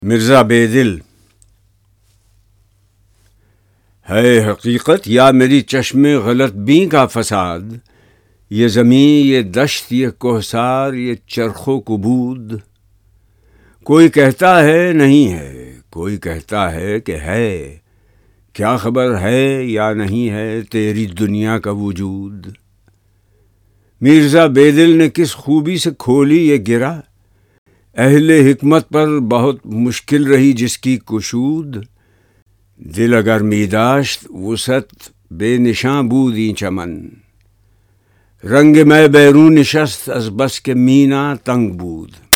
मिर्ज़ा बेदिल। है हकीकत या मेरी चश्मे गलत बी का फसाद, ये ज़मीं ये दश्त ये कोहसार ये चरखो कुबूद। कोई कहता है नहीं है, कोई कहता है कि है, क्या खबर है या नहीं है तेरी दुनिया का वजूद। मिर्ज़ा बेदिल ने किस खूबी से खोली ये गिरा, अहले हिकमत पर बहुत मुश्किल रही जिसकी कुशूद। दिल अगर मीदाश्त वुसत बेनिशां बूदी चमन, रंग मैं बैरून निशस्त अज बस के मीना तंग बूद।